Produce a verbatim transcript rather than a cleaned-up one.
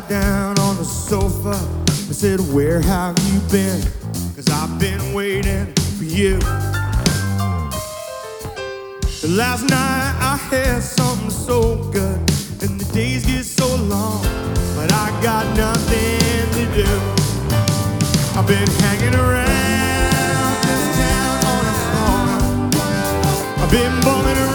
right down on the sofa. I said, where have you been? 'Cause I've been waiting for you. Last night I had something so good, and the days get so long, but I got nothing to do. I've been hanging around this town on a corner. I've been bumming around